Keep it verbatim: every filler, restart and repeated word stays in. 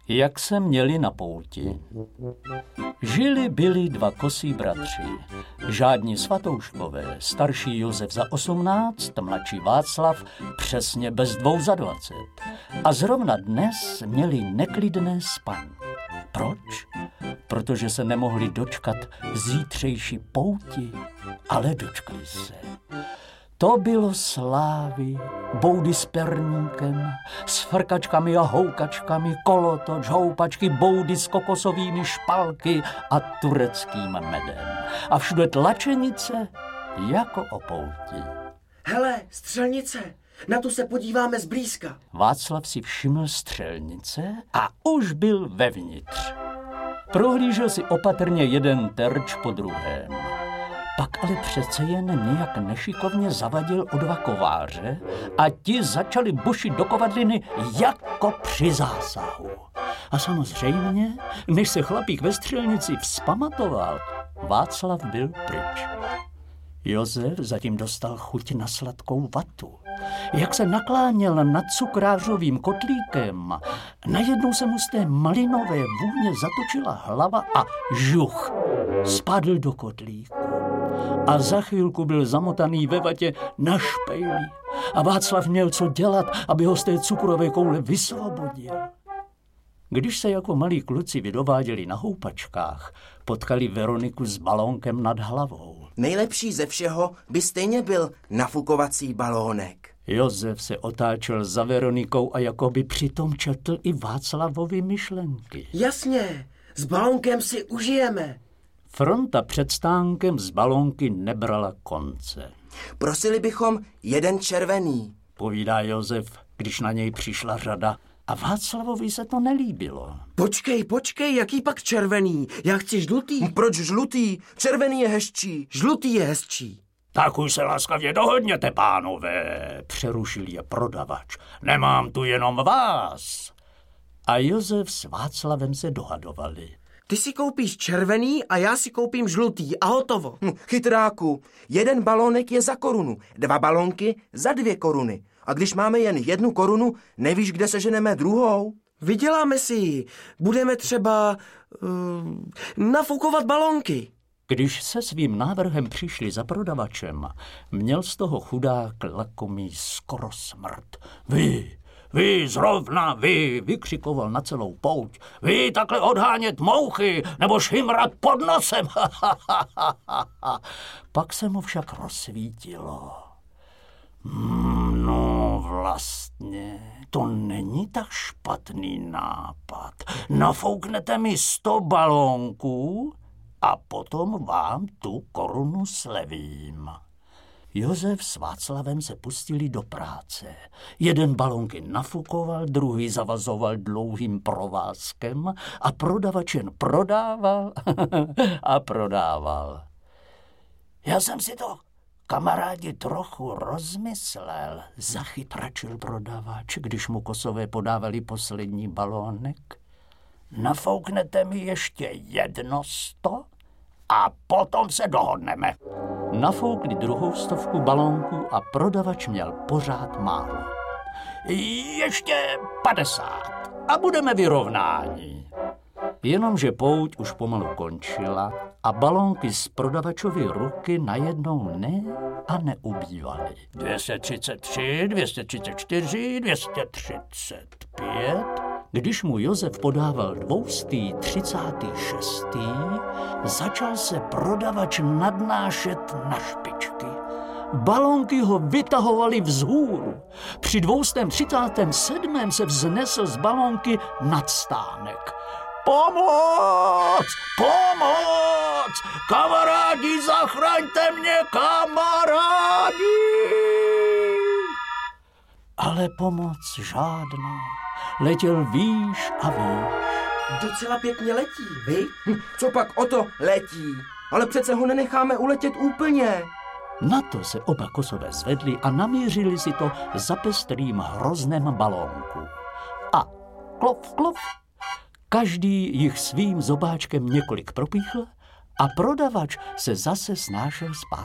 Jak se měli na pouti. Žili byli dva kosí bratři, žádní Svatouškové, starší Josef za osmnáct, mladší Václav přesně bez dvou za dvacet. A zrovna dnes měli neklidné spaní. Proč? Protože se nemohli dočkat zítřejší pouti, ale dočkali se. To bylo slávy, boudy s perníkem, s frkačkami a houkačkami, kolotoč, houpačky, boudy s kokosovými špalky a tureckým medem. A všude tlačenice jako o pouti. Hele, střelnice, na tu se podíváme zblízka. Václav si všiml střelnice a už byl vevnitř. Prohlížel si opatrně jeden terč po druhém. Pak ale přece jen nějak nešikovně zavadil o dva kováře a ti začali bušit do kovadliny jako při zásahu. A samozřejmě, než se chlapík ve střelnici vzpamatoval, Václav byl pryč. Josef zatím dostal chuť na sladkou vatu. Jak se nakláněl nad cukrářovým kotlíkem, najednou se mu z té malinové vůně zatočila hlava a žuch, spadl do kotlíku. A za chvilku byl zamotaný ve vatě na špejli. A Václav měl co dělat, aby ho z té cukrové koule vysvobodil. Když se jako malí kluci vydováděli na houpačkách, potkali Veroniku s balónkem nad hlavou. Nejlepší ze všeho by stejně byl nafukovací balónek. Josef se otáčel za Veronikou a jako by přitom četl i Václavovy myšlenky. Jasně, s balónkem si užijeme. Fronta před stánkem z balónky nebrala konce. Prosili bychom jeden červený, povídá Josef, když na něj přišla řada. A Václavovi se to nelíbilo. Počkej, počkej, jaký pak červený? Já chci žlutý. Proč žlutý? Červený je hezčí. Žlutý je hezčí. Tak už se laskavě dohodněte, pánové, přerušil je prodavač. Nemám tu jenom vás. A Josef s Václavem se dohadovali. Ty si koupíš červený a já si koupím žlutý a hotovo. Hm, chytráku, jeden balónek je za korunu, dva balónky za dvě koruny. A když máme jen jednu korunu, nevíš, kde seženeme druhou? Vyděláme si ji. Budeme třeba uh, nafukovat balónky. Když se svým návrhem přišli za prodavačem, měl z toho chudák lakomý skoro smrt. Vy, vy zrovna, vy, vykřikoval na celou pouť. Vy takhle odhánět mouchy, nebo šimrat pod nosem. Pak se mu však rozsvítilo. Hmm, no vlastně, to není tak špatný nápad. Nafouknete mi sto balónků a potom vám tu korunu slevím. Josef s Václavem se pustili do práce. Jeden balónky nafukoval, druhý zavazoval dlouhým provázkem a prodavač jen prodával a prodával. Já jsem si to, kamarádi, trochu rozmyslel, zachytračil prodavač, když mu Kosové podávali poslední balónek. Nafouknete mi ještě jedno sto a potom se dohodneme. Nafoukli druhou stovku balónků a prodavač měl pořád málo. Ještě padesát a budeme vyrovnáni. Jenomže pouť už pomalu končila a balónky z prodavačovy ruky najednou ne a neubývaly. dvě stě třicet tři, dvě stě třicet čtyři, dvě stě třicet pět. Když mu Josef podával dvoustý třicátý šestý, začal se prodavač nadnášet na špičky. Balónky ho vytahovaly vzhůru. Při dvoustém třicátém sedmém se vznesl z balónky nad stánek. Pomoc! Pomoc! Kamarádi, zachraňte mě, kamarádi! Ale pomoc žádná. Letěl výš a výš. Docela pěkně letí, vy? Hm, co pak o to letí? Ale přece ho nenecháme uletět úplně. Na to se oba Kosové zvedli a namířili si to za pestrým hroznem balónku. A klop, klop, každý jich svým zobáčkem několik propíchl a prodavač se zase snášel zpátky.